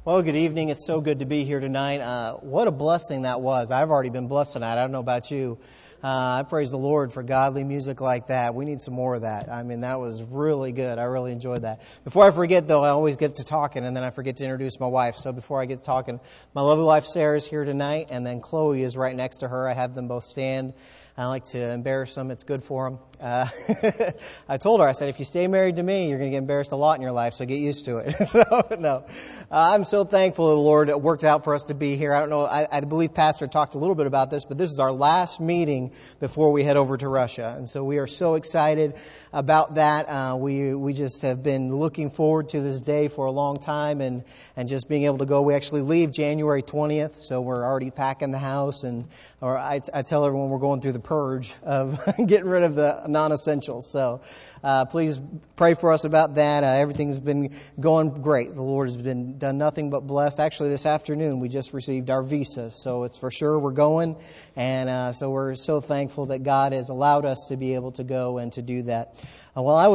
Well, good evening. It's so good to be here tonight. What a blessing that was. I've already been blessed tonight. I don't know about you. I praise the Lord for godly music like that. We need some more of that. I mean, that was really good. I really enjoyed that. Before I forget, though, I always get to talking, and then I forget to introduce my wife. So before I get to talking, my lovely wife, Sarah, is here tonight, and then Chloe is right next to her. I have them both stand. I like to embarrass them. It's good for them. I told her, I said, if you stay married to me, you're going to get embarrassed a lot in your life, so get used to it. I'm so thankful the Lord worked out for us to be here. I don't know, I believe Pastor talked a little bit about this, but this is our last meeting before we head over to Russia. And so we are so excited about that. We just have been looking forward to this day for a long time and just being able to go. We actually leave January 20th, so we're already packing the house. Or I tell everyone we're going through the purge of getting rid of the non-essentials. So please pray for us about that. Everything's been going great. The Lord has done nothing but bless. Actually, this afternoon we just received our visa, so it's for sure we're going. And so we're so thankful that God has allowed us to be able to go and to do that. Well, I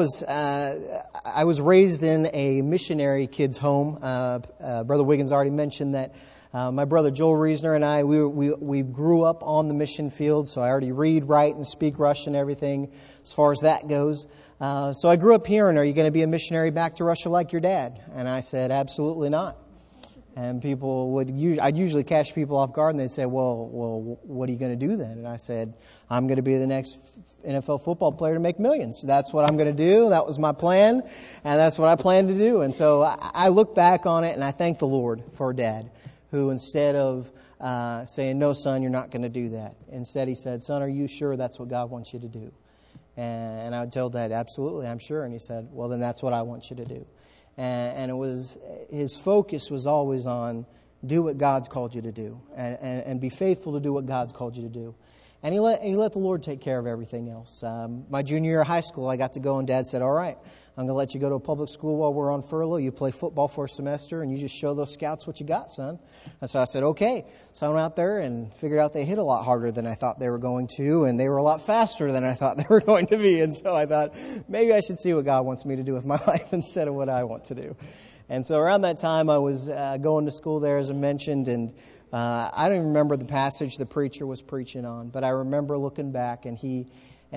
was raised in a missionary kids' home. Brother Wiggins already mentioned that. My brother Joel Reisner and I, we grew up on the mission field, so I already read, write, and speak Russian and everything as far as that goes. So I grew up hearing, are you going to be a missionary back to Russia like your dad? And I said, absolutely not. And I'd usually catch people off guard, and they'd say, well, what are you going to do then? And I said, I'm going to be the next NFL football player to make millions. That's what I'm going to do. That was my plan, and that's what I plan to do. And so I look back on it, and I thank the Lord for Dad, who instead of saying, no, son, you're not going to do that. Instead, he said, son, are you sure that's what God wants you to do? And I would tell Dad, absolutely, I'm sure. And he said, well, then that's what I want you to do. And it was, his focus was always on do what God's called you to do and be faithful to do what God's called you to do. And he let the Lord take care of everything else. My junior year of high school, I got to go, and Dad said, all right, I'm going to let you go to a public school while we're on furlough. You play football for a semester, and you just show those scouts what you got, son. And so I said, okay. So I went out there and figured out they hit a lot harder than I thought they were going to, and they were a lot faster than I thought they were going to be. And so I thought, maybe I should see what God wants me to do with my life instead of what I want to do. And so around that time, I was going to school there, as I mentioned, and I don't even remember the passage the preacher was preaching on, but I remember looking back, and he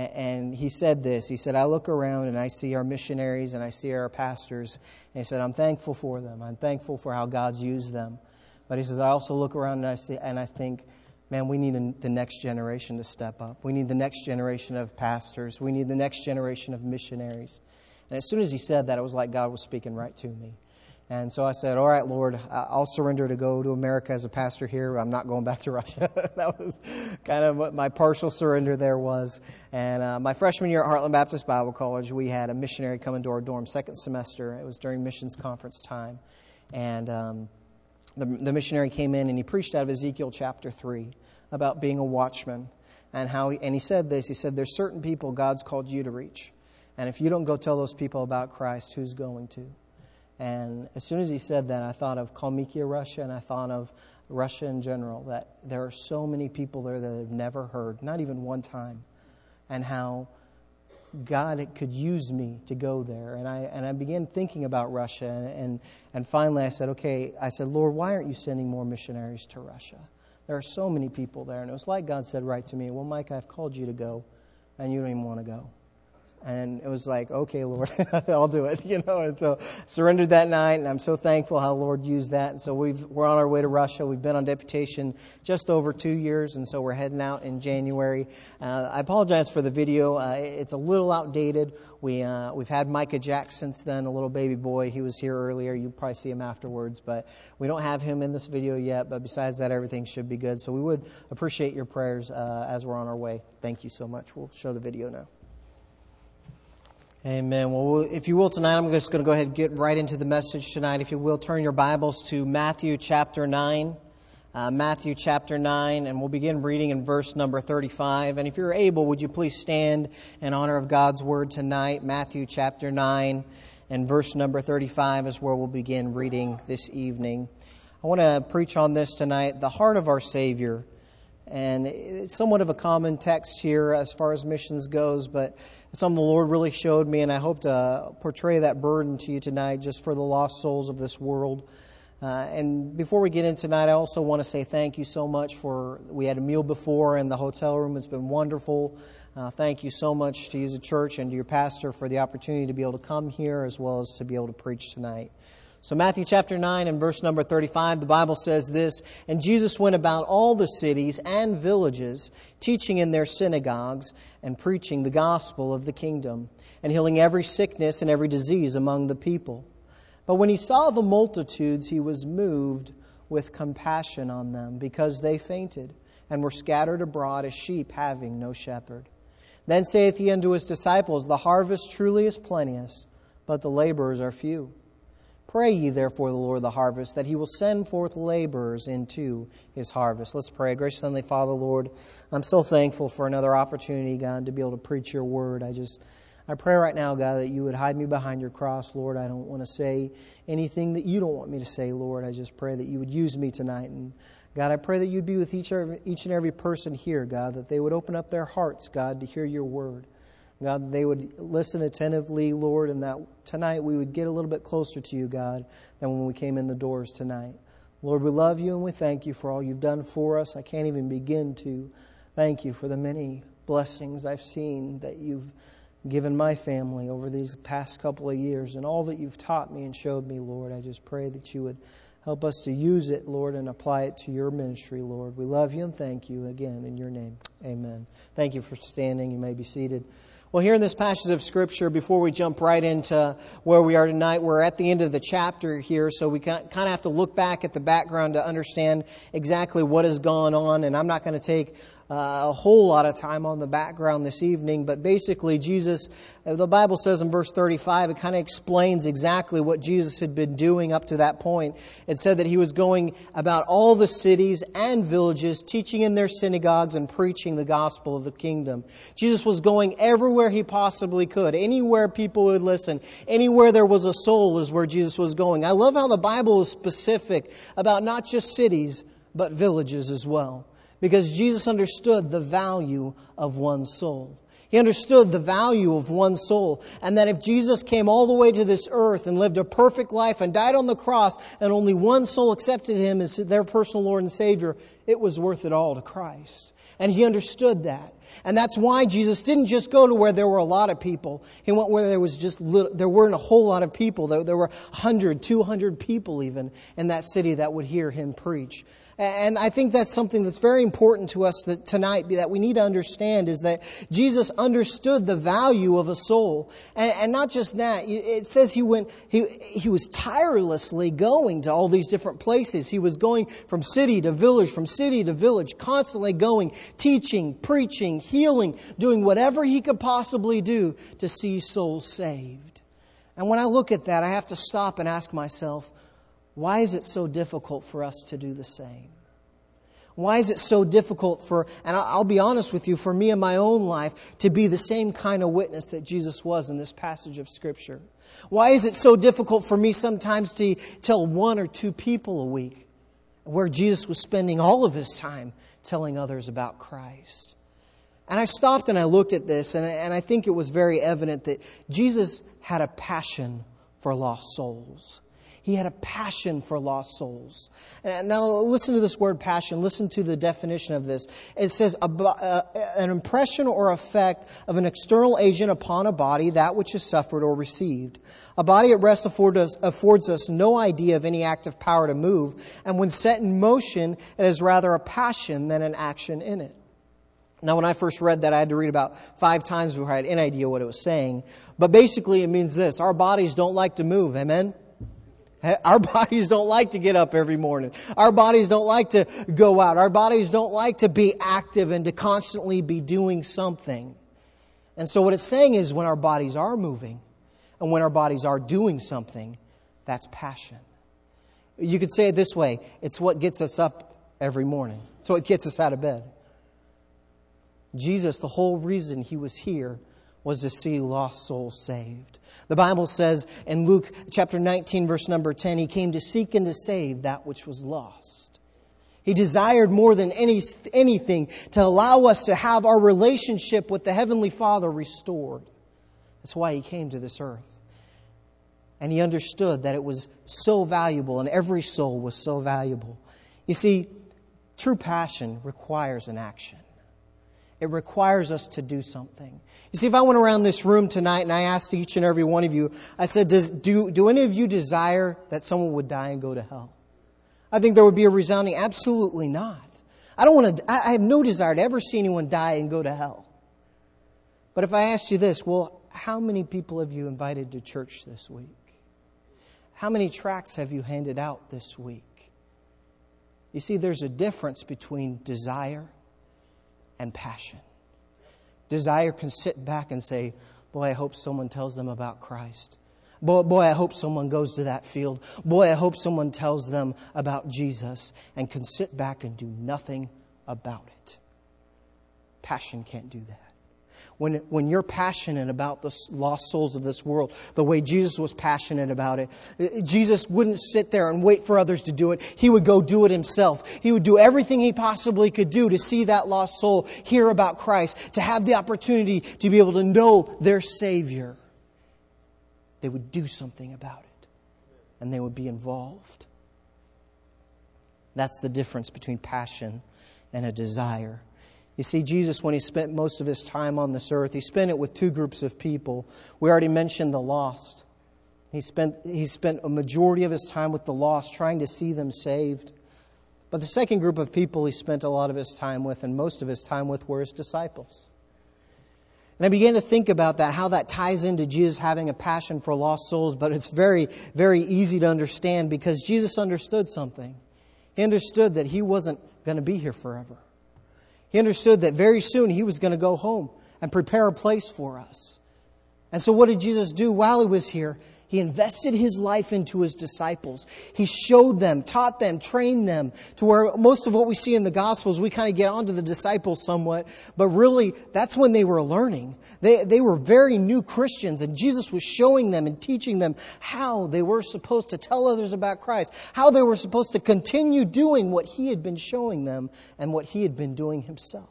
said this. He said, I look around and I see our missionaries and I see our pastors, and he said, I'm thankful for them. I'm thankful for how God's used them. But he says, I also look around and I think, man, we need the next generation to step up. We need the next generation of pastors. We need the next generation of missionaries. And as soon as he said that, it was like God was speaking right to me. And so I said, all right, Lord, I'll surrender to go to America as a pastor here. I'm not going back to Russia. That was kind of what my partial surrender there was. And my freshman year at Heartland Baptist Bible College, we had a missionary come into our dorm second semester. It was during missions conference time. And the missionary came in and he preached out of Ezekiel chapter 3 about being a watchman. And he said this, he said, there's certain people God's called you to reach. And if you don't go tell those people about Christ, who's going to? And as soon as he said that, I thought of Kalmykia, Russia, and I thought of Russia in general, that there are so many people there that have never heard, not even one time, and how God could use me to go there. And I began thinking about Russia, and finally I said, okay, Lord, why aren't you sending more missionaries to Russia? There are so many people there. And it was like God said right to me, well, Mike, I've called you to go, and you don't even want to go. And it was like, okay, Lord, I'll do it, And so surrendered that night, and I'm so thankful how the Lord used that. And so we're on our way to Russia. We've been on deputation just over 2 years, and so we're heading out in January. I apologize for the video. It's a little outdated. We've had Micah Jack since then, a little baby boy. He was here earlier. You'll probably see him afterwards, but we don't have him in this video yet. But besides that, everything should be good. So we would appreciate your prayers as we're on our way. Thank you so much. We'll show the video now. Amen. Well, if you will, tonight, I'm just going to go ahead and get right into the message tonight. If you will, turn your Bibles to Matthew chapter 9. Matthew chapter 9, and we'll begin reading in verse number 35. And if you're able, would you please stand in honor of God's Word tonight? Matthew chapter 9 and verse number 35 is where we'll begin reading this evening. I want to preach on this tonight, the heart of our Savior. And it's somewhat of a common text here as far as missions goes, but something the Lord really showed me, and I hope to portray that burden to you tonight just for the lost souls of this world. And before we get in tonight, I also want to say thank you so much we had a meal before in the hotel room. It's been wonderful. Thank you so much to you as a church and to your pastor for the opportunity to be able to come here as well as to be able to preach tonight. So Matthew chapter 9 and verse number 35, the Bible says this, "And Jesus went about all the cities and villages, teaching in their synagogues and preaching the gospel of the kingdom, and healing every sickness and every disease among the people. But when He saw the multitudes, He was moved with compassion on them, because they fainted and were scattered abroad as sheep having no shepherd. Then saith He unto His disciples, The harvest truly is plenteous, but the laborers are few. Pray ye therefore the Lord of the harvest, that He will send forth laborers into His harvest." Let's pray. Gracious Heavenly Father, Lord, I'm so thankful for another opportunity, God, to be able to preach Your Word. I pray right now, God, that You would hide me behind Your cross, Lord. I don't want to say anything that You don't want me to say, Lord. I just pray that You would use me tonight. And God, I pray that You'd be with each and every person here, God, that they would open up their hearts, God, to hear Your Word. God, that they would listen attentively, Lord, and that tonight we would get a little bit closer to You, God, than when we came in the doors tonight. Lord, we love You and we thank You for all You've done for us. I can't even begin to thank You for the many blessings I've seen that You've given my family over these past couple of years and all that You've taught me and showed me, Lord. I just pray that You would help us to use it, Lord, and apply it to Your ministry, Lord. We love You and thank You again in Your name. Amen. Thank you for standing. You may be seated. Well, here in this passage of Scripture, before we jump right into where we are tonight, we're at the end of the chapter here, so we kind of have to look back at the background to understand exactly what has gone on. And I'm not going to take a whole lot of time on the background this evening, but basically Jesus, the Bible says in verse 35, it kind of explains exactly what Jesus had been doing up to that point. It said that He was going about all the cities and villages, teaching in their synagogues and preaching the gospel of the kingdom. Jesus was going everywhere He possibly could. Anywhere people would listen, anywhere there was a soul is where Jesus was going. I love how the Bible is specific about not just cities, but villages as well. Because Jesus understood the value of one soul. He understood the value of one soul. And that if Jesus came all the way to this earth and lived a perfect life and died on the cross and only one soul accepted Him as their personal Lord and Savior, it was worth it all to Christ. And He understood that. And that's why Jesus didn't just go to where there were a lot of people. He went where there was there weren't a whole lot of people. There were 100, 200 people even in that city that would hear Him preach. And I think that's something that's very important to us tonight that we need to understand, is that Jesus understood the value of a soul. And not just that, it says He was tirelessly going to all these different places. He was going from city to village, constantly going, teaching, preaching, healing, doing whatever He could possibly do to see souls saved. And when I look at that, I have to stop and ask myself, why is it so difficult for us to do the same? Why is it so difficult and I'll be honest with you, for me in my own life, to be the same kind of witness that Jesus was in this passage of Scripture? Why is it so difficult for me sometimes to tell one or two people a week, where Jesus was spending all of His time telling others about Christ? And I stopped and I looked at this, and I think it was very evident that Jesus had a passion for lost souls. He had a passion for lost souls. And now listen to this word passion. Listen to the definition of this. It says an impression or effect of an external agent upon a body, that which is suffered or received. A body at rest affords us no idea of any active power to move. And when set in motion, it is rather a passion than an action in it. Now, when I first read that, I had to read about 5 times before I had any idea what it was saying. But basically, it means this. Our bodies don't like to move. Amen? Our bodies don't like to get up every morning. Our bodies don't like to go out. Our bodies don't like to be active and to constantly be doing something. And so what it's saying is, when our bodies are moving and when our bodies are doing something, that's passion. You could say it this way. It's what gets us up every morning. It's what gets us out of bed. Jesus, the whole reason He was here was to see lost souls saved. The Bible says in Luke chapter 19, verse number 10, He came to seek and to save that which was lost. He desired more than anything to allow us to have our relationship with the Heavenly Father restored. That's why He came to this earth. And he understood that it was so valuable and every soul was so valuable. You see, true passion requires an action. It requires us to do something. You see, if I went around this room tonight and I asked each and every one of you, I said, do any of you desire that someone would die and go to hell? I think there would be a resounding, absolutely not. I have no desire to ever see anyone die and go to hell. But if I asked you this, well, how many people have you invited to church this week? How many tracts have you handed out this week? You see, there's a difference between desire and passion. Desire can sit back and say, boy, I hope someone tells them about Christ. Boy, I hope someone goes to that field. Boy, I hope someone tells them about Jesus, and can sit back and do nothing about it. Passion can't do that. When you're passionate about the lost souls of this world, the way Jesus was passionate about it, Jesus wouldn't sit there and wait for others to do it. He would go do it himself. He would do everything he possibly could do to see that lost soul hear about Christ, to have the opportunity to be able to know their Savior. They would do something about it, and they would be involved. That's the difference between passion and a desire. You see, Jesus, when he spent most of his time on this earth, he spent it with two groups of people. We already mentioned the lost. He spent a majority of his time with the lost, trying to see them saved. But the second group of people he spent a lot of his time with, and most of his time with, were his disciples. And I began to think about that, how that ties into Jesus having a passion for lost souls. But it's very, very easy to understand, because Jesus understood something. He understood that he wasn't going to be here forever. He understood that very soon he was going to go home and prepare a place for us. And so what did Jesus do while he was here? He invested his life into his disciples. He showed them, taught them, trained them, to where most of what we see in the Gospels, we kind of get onto the disciples somewhat. But really, that's when they were learning. They were very new Christians, and Jesus was showing them and teaching them how they were supposed to tell others about Christ, how they were supposed to continue doing what he had been showing them and what he had been doing himself.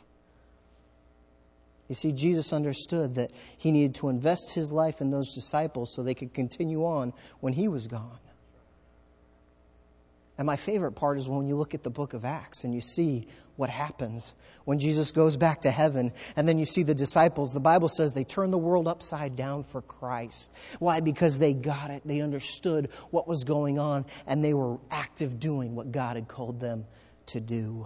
You see, Jesus understood that he needed to invest his life in those disciples so they could continue on when he was gone. And my favorite part is when you look at the book of Acts and you see what happens when Jesus goes back to heaven, and then you see the disciples. The Bible says they turned the world upside down for Christ. Why? Because they got it. They understood what was going on, and they were active doing what God had called them to do.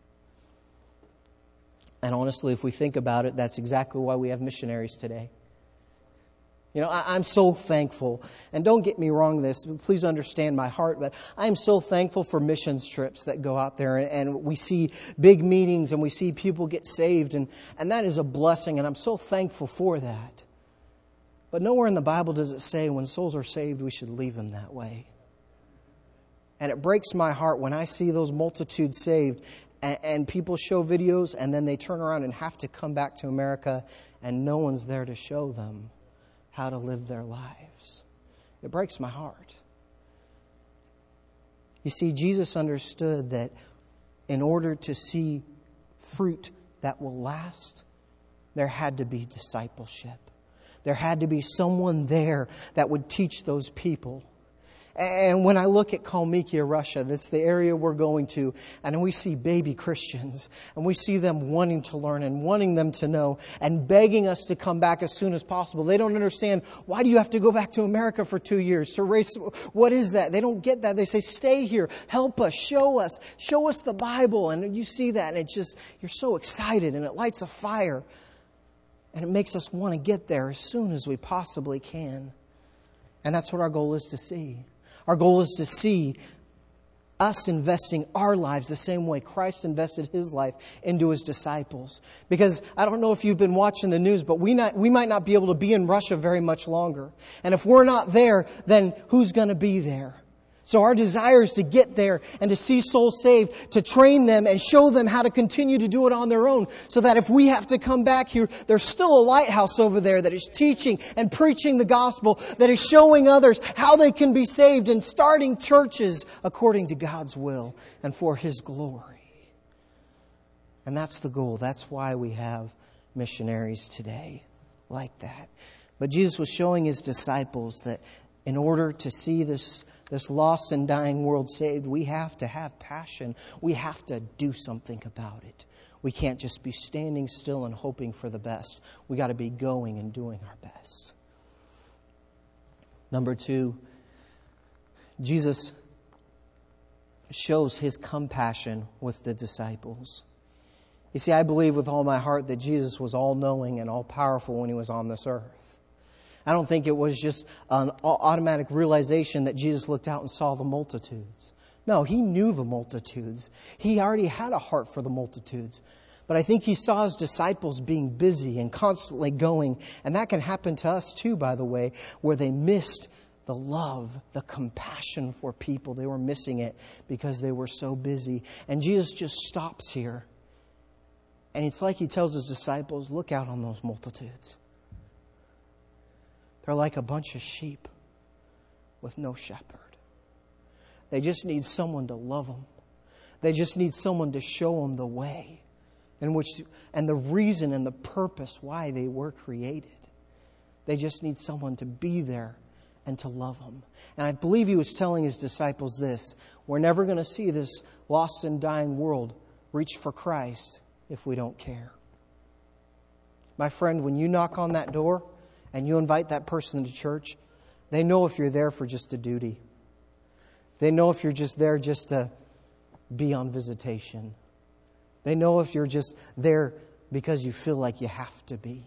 And honestly, if we think about it, that's exactly why we have missionaries today. You know, I'm so thankful, and don't get me wrong please understand my heart, but I'm so thankful for missions trips that go out there, and we see big meetings and we see people get saved, and that is a blessing, and I'm so thankful for that. But nowhere in the Bible does it say when souls are saved, we should leave them that way. And it breaks my heart when I see those multitudes saved, and people show videos, and then they turn around and have to come back to America, and no one's there to show them how to live their lives. It breaks my heart. You see, Jesus understood that in order to see fruit that will last, there had to be discipleship. There had to be someone there that would teach those people. And when I look at Kalmykia, Russia, that's the area we're going to, and we see baby Christians, and we see them wanting to learn and wanting them to know and begging us to come back as soon as possible. They don't understand, why do you have to go back to America for 2 years to race? What is that? They don't get that. They say, stay here, help us, show us the Bible. And you see that, and it's just, you're so excited, and it lights a fire. And it makes us want to get there as soon as we possibly can. And that's what our goal is to see. Our goal is to see us investing our lives the same way Christ invested His life into His disciples. Because I don't know if you've been watching the news, but we might not be able to be in Russia very much longer. And if we're not there, then who's going to be there? So our desire is to get there and to see souls saved, to train them and show them how to continue to do it on their own. So that if we have to come back here, there's still a lighthouse over there that is teaching and preaching the gospel, that is showing others how they can be saved and starting churches according to God's will and for His glory. And that's the goal. That's why we have missionaries today like that. But Jesus was showing His disciples that In order to see this lost and dying world saved, we have to have passion. We have to do something about it. We can't just be standing still and hoping for the best. We got to be going and doing our best. Number 2, Jesus shows His compassion with the disciples. You see, I believe with all my heart that Jesus was all-knowing and all-powerful when He was on this earth. I don't think it was just an automatic realization that Jesus looked out and saw the multitudes. No, He knew the multitudes. He already had a heart for the multitudes. But I think He saw His disciples being busy and constantly going. And that can happen to us too, by the way, where they missed the love, the compassion for people. They were missing it because they were so busy. And Jesus just stops here. And it's like He tells His disciples, look out on those multitudes. They're like a bunch of sheep with no shepherd. They just need someone to love them. They just need someone to show them the way and the reason and the purpose why they were created. They just need someone to be there and to love them. And I believe He was telling His disciples this: we're never going to see this lost and dying world reach for Christ if we don't care. My friend, when you knock on that door and you invite that person to church, they know if you're there for just a duty. They know if you're just there just to be on visitation. They know if you're just there because you feel like you have to be.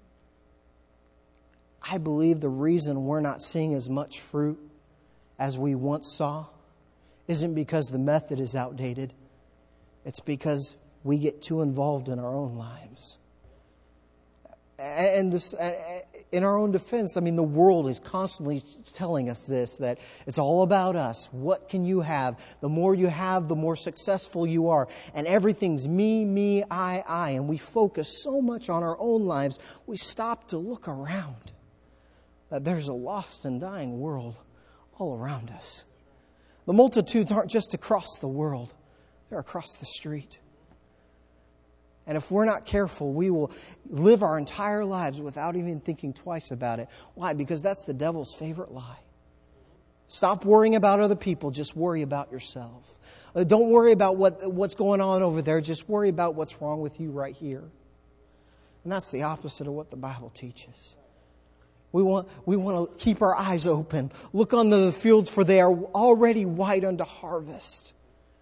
I believe the reason we're not seeing as much fruit as we once saw isn't because the method is outdated. It's because we get too involved in our own lives. And this, in our own defense, I mean, the world is constantly telling us this, that it's all about us. What can you have? The more you have, the more successful you are. And everything's me, I. And we focus so much on our own lives, we stop to look around. That there's a lost and dying world all around us. The multitudes aren't just across the world. They're across the street. And if we're not careful, we will live our entire lives without even thinking twice about it. Why? Because that's the devil's favorite lie. Stop worrying about other people. Just worry about yourself. Don't worry about what's going on over there. Just worry about what's wrong with you right here. And that's the opposite of what the Bible teaches. We want to keep our eyes open. Look on the fields, for they are already white unto harvest.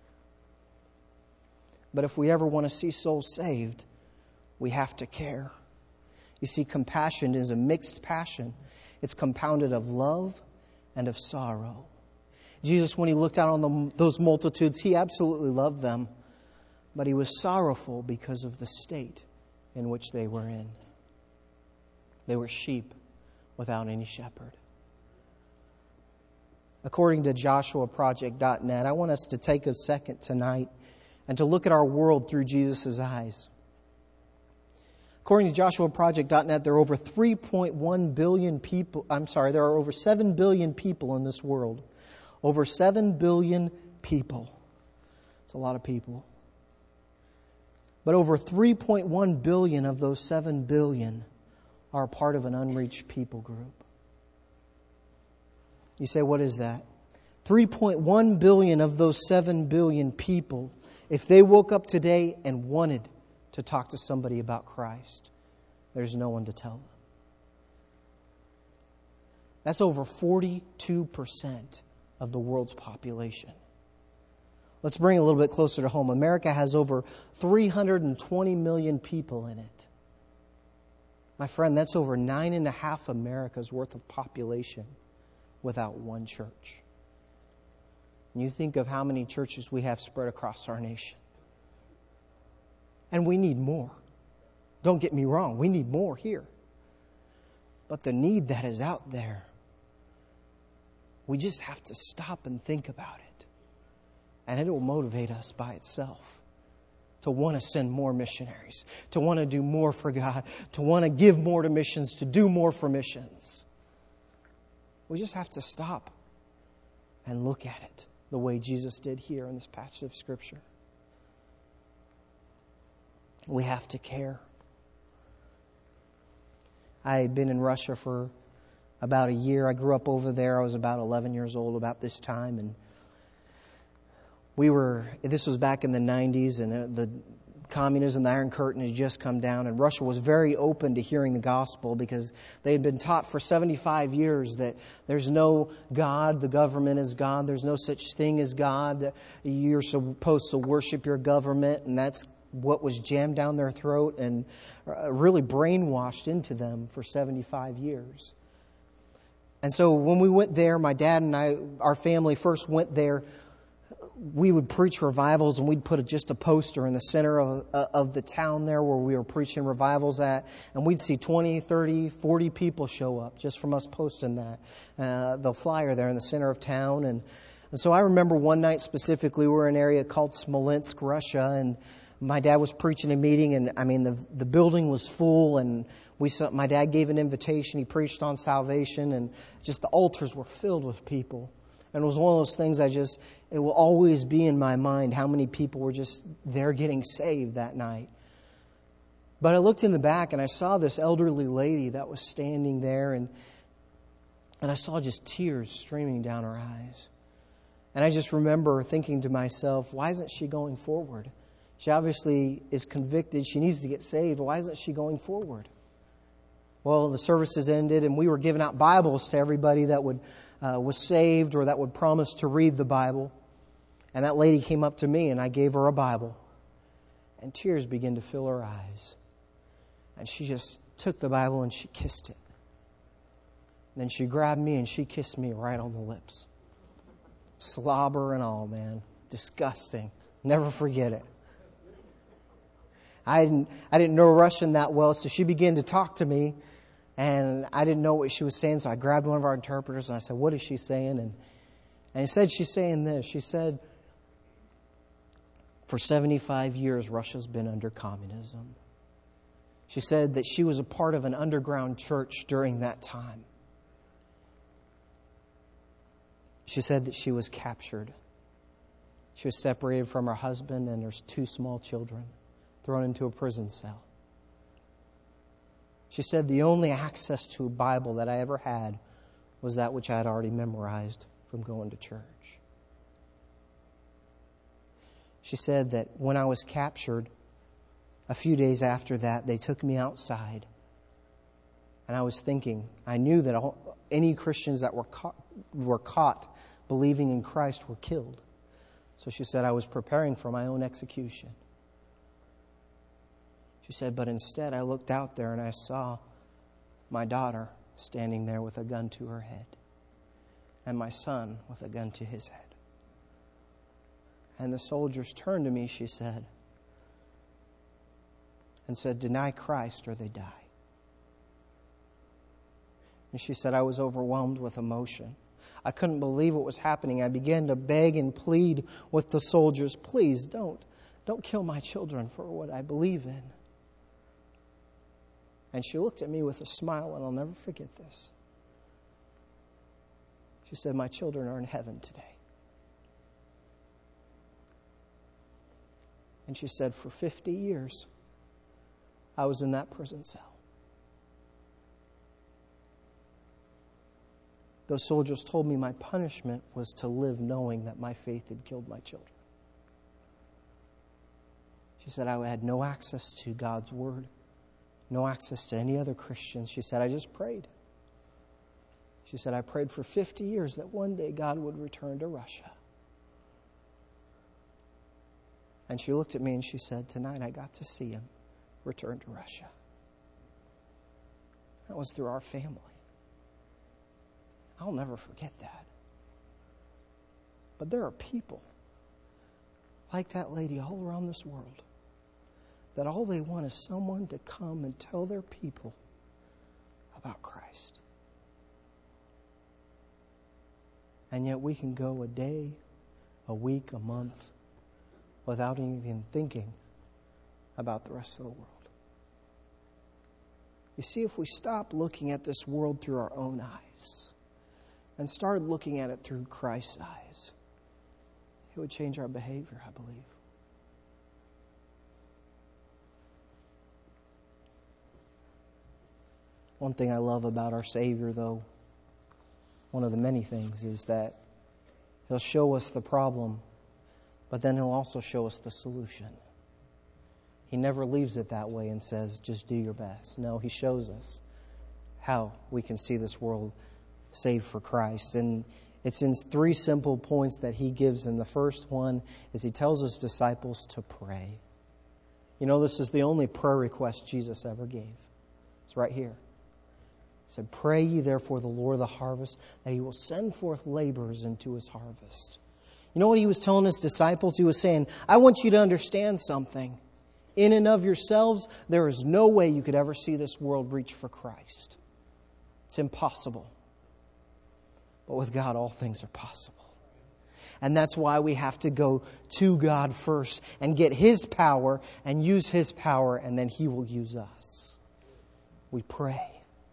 But if we ever want to see souls saved, we have to care. You see, compassion is a mixed passion. It's compounded of love and of sorrow. Jesus, when He looked out on those multitudes, He absolutely loved them. But He was sorrowful because of the state in which they were in. They were sheep without any shepherd. According to JoshuaProject.net, I want us to take a second tonight and to look at our world through Jesus' eyes. According to JoshuaProject.net, there are over 3.1 billion people. There are over 7 billion people in this world. Over 7 billion people. It's a lot of people. But over 3.1 billion of those 7 billion are part of an unreached people group. You say, what is that? 3.1 billion of those 7 billion people, if they woke up today and wanted to talk to somebody about Christ, there's no one to tell them. That's over 42% of the world's population. Let's bring it a little bit closer to home. America has over 320 million people in it. My friend, that's over 9.5 America's worth of population without one church. And you think of how many churches we have spread across our nation. And we need more. Don't get me wrong, we need more here. But the need that is out there, we just have to stop and think about it. And it will motivate us by itself to want to send more missionaries, to want to do more for God, to want to give more to missions, to do more for missions. We just have to stop and look at it the way Jesus did here in this passage of Scripture. We have to care. I had been in Russia for about a year. I grew up over there. I was about 11 years old about this time. And this was back in the 90s, and the communism, the Iron Curtain has just come down, and Russia was very open to hearing the gospel because they had been taught for 75 years that there's no God, the government is God, there's no such thing as God, you're supposed to worship your government, and that's what was jammed down their throat and really brainwashed into them for 75 years. And so when we went there, my dad and I, our family first went there, we would preach revivals, and we'd put just a poster in the center of the town there where we were preaching revivals at, and we'd see 20, 30, 40 people show up just from us posting that, the flyer there in the center of town. And so I remember one night specifically, we were in an area called Smolensk, Russia, and my dad was preaching a meeting, and I mean the building was full, and my dad gave an invitation. He preached on salvation, and just the altars were filled with people. And it was one of those things it will always be in my mind how many people were just there getting saved that night. But I looked in the back and I saw this elderly lady that was standing there, and I saw just tears streaming down her eyes. And I just remember thinking to myself, why isn't she going forward? She obviously is convicted. She needs to get saved. Why isn't she going forward? Well, the services ended, and we were giving out Bibles to everybody that was saved or that would promise to read the Bible. And that lady came up to me, and I gave her a Bible. And tears began to fill her eyes. And she just took the Bible and she kissed it. And then she grabbed me and she kissed me right on the lips. Slobber and all, man. Disgusting. Never forget it. I didn't know Russian that well, so she began to talk to me, and I didn't know what she was saying, so I grabbed one of our interpreters and I said, "What is she saying?" And he said, she's saying this. She said, for 75 years, Russia's been under communism. She said that she was a part of an underground church during that time. She said that she was captured. She was separated from her husband and her 2 small children, thrown into a prison cell. She said the only access to a Bible that I ever had was that which I had already memorized from going to church. She said that when I was captured, a few days after that, they took me outside. And I was thinking, I knew that any Christians that were caught believing in Christ were killed. So she said I was preparing for my own execution. She said, but instead I looked out there and I saw my daughter standing there with a gun to her head, and my son with a gun to his head. And the soldiers turned to me, she said, and said, deny Christ or they die. And she said, I was overwhelmed with emotion. I couldn't believe what was happening. I began to beg and plead with the soldiers, please don't kill my children for what I believe in. And she looked at me with a smile, and I'll never forget this. She said, my children are in heaven today. And she said, for 50 years, I was in that prison cell. Those soldiers told me my punishment was to live knowing that my faith had killed my children. She said, I had no access to God's Word, no access to any other Christians. She said, I just prayed. She said, I prayed for 50 years that one day God would return to Russia. And she looked at me and she said, tonight I got to see him return to Russia. That was through our family. I'll never forget that. But there are people like that lady all around this world that all they want is someone to come and tell their people about Christ. And yet we can go a day, a week, a month without even thinking about the rest of the world. You see, if we stop looking at this world through our own eyes and started looking at it through Christ's eyes, it would change our behavior, I believe. One thing I love about our Savior, though, one of the many things, is that He'll show us the problem, but then He'll also show us the solution. He never leaves it that way and says, just do your best. No, He shows us how we can see this world saved for Christ. And it's in 3 simple points that He gives. And the first one is He tells His disciples to pray. You know, this is the only prayer request Jesus ever gave. It's right here. He said, pray ye therefore the Lord of the harvest, that He will send forth laborers into His harvest. You know what He was telling His disciples? He was saying, I want you to understand something. In and of yourselves, there is no way you could ever see this world reach for Christ. It's impossible. But with God, all things are possible. And that's why we have to go to God first and get His power and use His power, and then He will use us. We pray.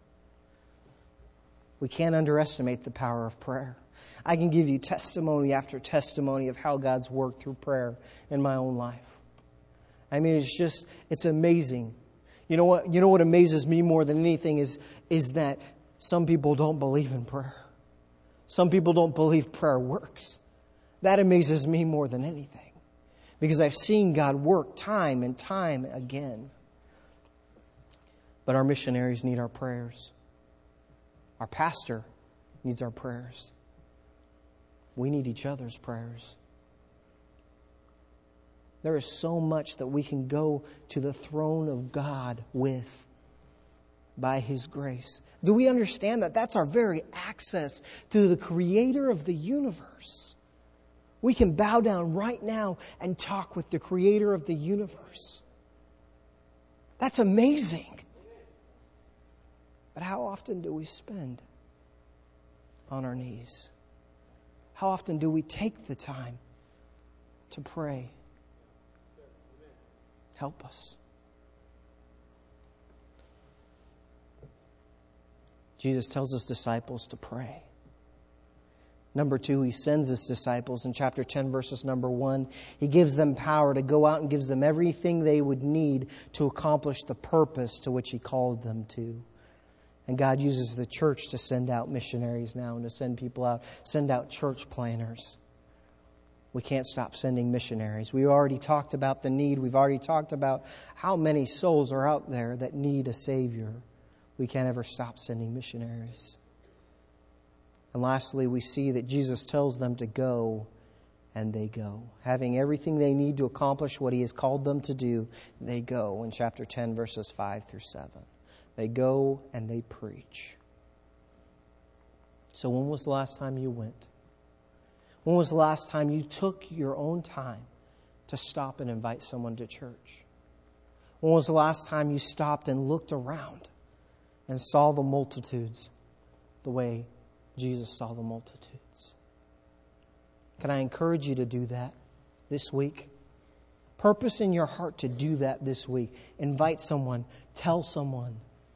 We can't underestimate the power of prayer. I can give you testimony after testimony of how God's worked through prayer in my own life. I mean, it's amazing. You know what amazes me more than anything is that some people don't believe in prayer. Some people don't believe prayer works. That amazes me more than anything, because I've seen God work time and time again. But our missionaries need our prayers. Our pastor needs our prayers. We need each other's prayers. There is so much that we can go to the throne of God with by His grace. Do we understand that that's our very access to the Creator of the universe? We can bow down right now and talk with the Creator of the universe. That's amazing. But how often do we spend on our knees? How often do we take the time to pray? Help us. Jesus tells His disciples to pray. Number 2, He sends His disciples. In chapter 10, verses number 1, He gives them power to go out and gives them everything they would need to accomplish the purpose to which He called them to. And God uses the church to send out missionaries now and to send people out, send out church planners. We can't stop sending missionaries. We already talked about the need. We've already talked about how many souls are out there that need a Savior. We can't ever stop sending missionaries. And lastly, we see that Jesus tells them to go, and they go. Having everything they need to accomplish what He has called them to do, they go. In chapter 10, verses 5 through 7. They go and they preach. So when was the last time you went? When was the last time you took your own time to stop and invite someone to church? When was the last time you stopped and looked around and saw the multitudes the way Jesus saw the multitudes? Can I encourage you to do that this week? Purpose in your heart to do that this week. Invite someone. Tell someone.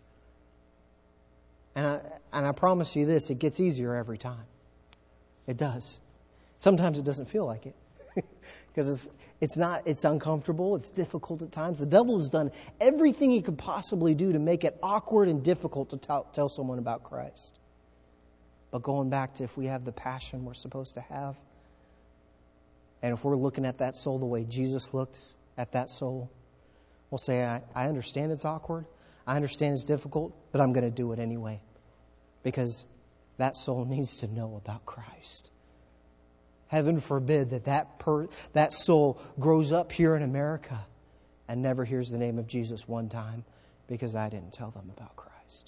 And I promise you this, it gets easier every time. It does. Sometimes it doesn't feel like it. Because it's uncomfortable, it's difficult at times. The devil has done everything he could possibly do to make it awkward and difficult to tell someone about Christ. But going back to if we have the passion we're supposed to have, and if we're looking at that soul the way Jesus looks at that soul, we'll say, I understand it's awkward, I understand it's difficult, but I'm going to do it anyway. Because that soul needs to know about Christ. Heaven forbid that soul grows up here in America and never hears the name of Jesus one time because I didn't tell them about Christ.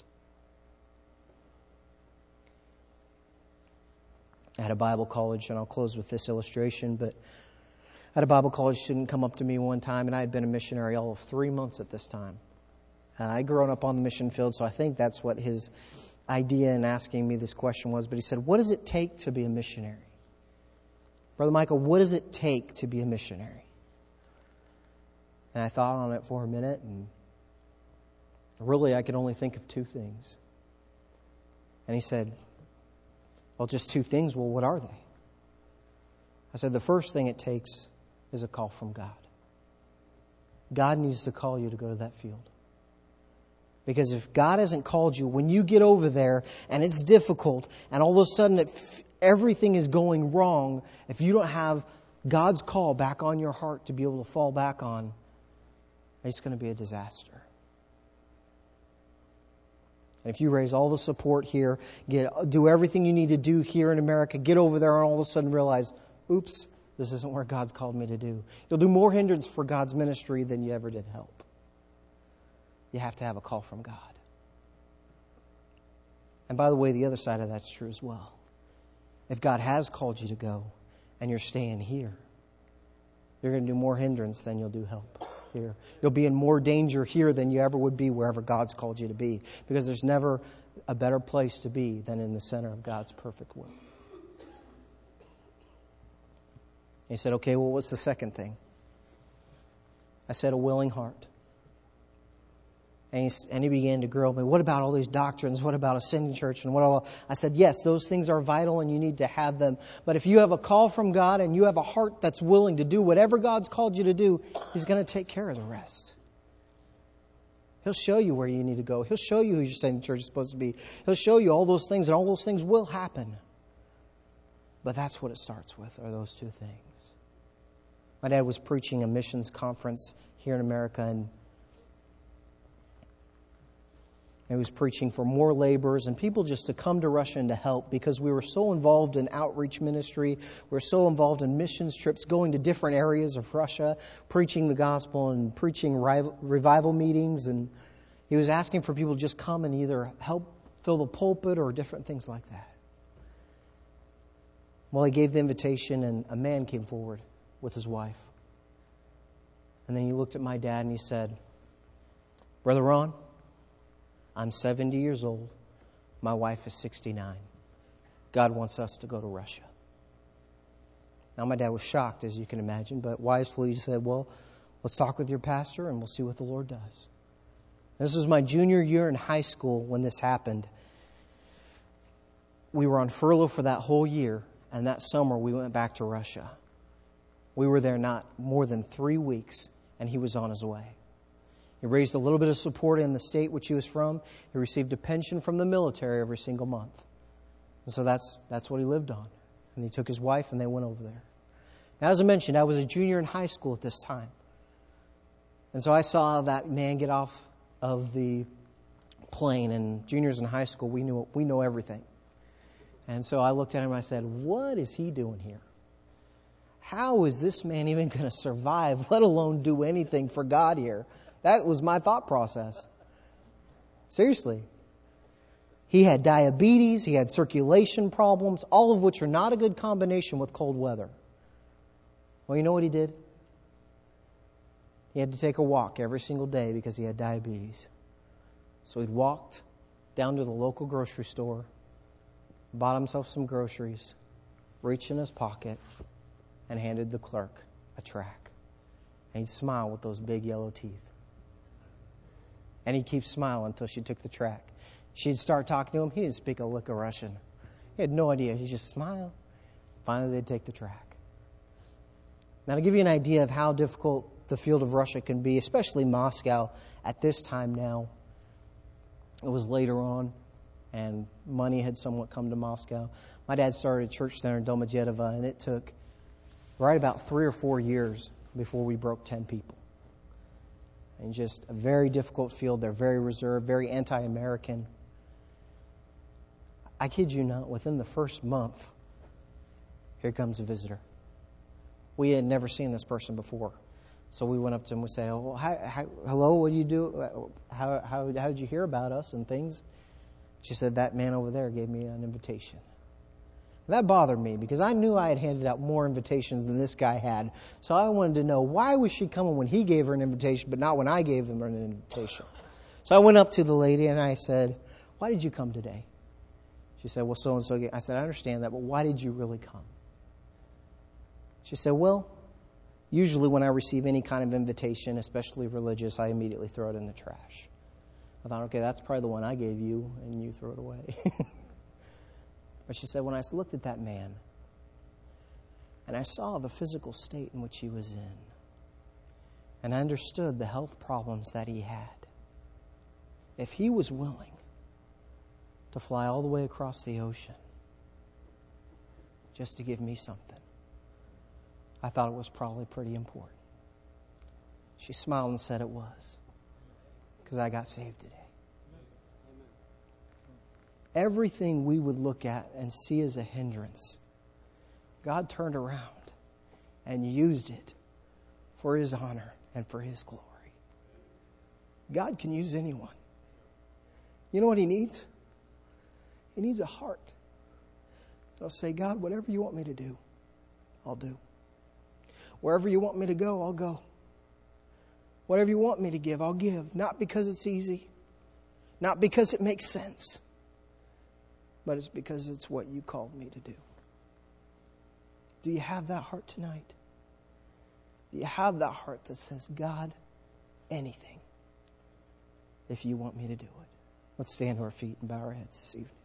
At a Bible college, and I'll close with this illustration, but at a Bible college, a student come up to me one time, and I had been a missionary all of 3 months at this time. I'd grown up on the mission field, so I think that's what his idea in asking me this question was. But he said, what does it take to be a missionary? Brother Michael, what does it take to be a missionary? And I thought on it for a minute, and really I could only think of 2 things. And he said, well, just 2 things. Well, what are they? I said, the first thing it takes is a call from God. God needs to call you to go to that field. Because if God hasn't called you, when you get over there and it's difficult and all of a sudden everything is going wrong, if you don't have God's call back on your heart to be able to fall back on, it's going to be a disaster. And if you raise all the support here, do everything you need to do here in America, get over there and all of a sudden realize, oops, this isn't where God's called me to do. You'll do more hindrance for God's ministry than you ever did help. You have to have a call from God. And by the way, the other side of that's true as well. If God has called you to go and you're staying here, you're going to do more hindrance than you'll do help here. You'll be in more danger here than you ever would be wherever God's called you to be. Because there's never a better place to be than in the center of God's perfect will. He said, okay, well, what's the second thing? I said, a willing heart. And he began to grill me. What about all these doctrines? What about ascending church? And what all? I said, yes, those things are vital and you need to have them. But if you have a call from God and you have a heart that's willing to do whatever God's called you to do, He's going to take care of the rest. He'll show you where you need to go. He'll show you who your ascending church is supposed to be. He'll show you all those things, and all those things will happen. But that's what it starts with, are those two things. My dad was preaching a missions conference here in America, and he was preaching for more laborers and people just to come to Russia and to help, because we were so involved in outreach ministry. We were so involved in missions trips, going to different areas of Russia, preaching the gospel and preaching revival meetings. And he was asking for people to just come and either help fill the pulpit or different things like that. Well, he gave the invitation and a man came forward with his wife. And then he looked at my dad and he said, Brother Ron, I'm 70 years old. My wife is 69. God wants us to go to Russia. Now, my dad was shocked, as you can imagine, but wisely he said, well, let's talk with your pastor and we'll see what the Lord does. This was my junior year in high school when this happened. We were on furlough for that whole year, and that summer we went back to Russia. We were there not more than 3 weeks, and he was on his way. He raised a little bit of support in the state which he was from. He received a pension from the military every single month. And so that's what he lived on. And he took his wife and they went over there. Now, as I mentioned, I was a junior in high school at this time. And so I saw that man get off of the plane. And juniors in high school, we know everything. And so I looked at him and I said, what is he doing here? How is this man even going to survive, let alone do anything for God here? That was my thought process. Seriously. He had diabetes, he had circulation problems, all of which are not a good combination with cold weather. Well, you know what he did? He had to take a walk every single day because he had diabetes. So he'd walked down to the local grocery store, bought himself some groceries, reached in his pocket, and handed the clerk a tract. And he'd smile with those big yellow teeth. And he'd keep smiling until she took the tract. She'd start talking to him. He didn't speak a lick of Russian. He had no idea. He just smiled. Finally, they'd take the tract. Now, to give you an idea of how difficult the field of Russia can be, especially Moscow at this time now, it was later on, and money had somewhat come to Moscow. My dad started a church there in Domodedovo, and it took right about 3 or 4 years before we broke 10 people. And just a very difficult field. They're very reserved, very anti-American. I kid you not, within the first month, here comes a visitor. We had never seen this person before. So we went up to him and we said, oh, hello, what do you do? How did you hear about us and things? She said, that man over there gave me an invitation. That bothered me because I knew I had handed out more invitations than this guy had. So I wanted to know, why was she coming when he gave her an invitation, but not when I gave him an invitation? So I went up to the lady and I said, why did you come today? She said, well, so-and-so. I said, I understand that, but why did you really come? She said, well, usually when I receive any kind of invitation, especially religious, I immediately throw it in the trash. I thought, okay, that's probably the one I gave you, and you throw it away. But she said, when I looked at that man, and I saw the physical state in which he was in, and I understood the health problems that he had, if He was willing to fly all the way across the ocean just to give me something, I thought it was probably pretty important. She smiled and said it was, because I got saved today. Everything we would look at and see as a hindrance, God turned around and used it for His honor and for His glory. God can use anyone. You know what He needs? He needs a heart that'll say, God, whatever you want me to do, I'll do. Wherever you want me to go, I'll go. Whatever you want me to give, I'll give. Not because it's easy, not because it makes sense, but it's because it's what you called me to do. Do you have that heart tonight? Do you have that heart that says, God, anything, if you want me to do it? Let's stand to our feet and bow our heads this evening.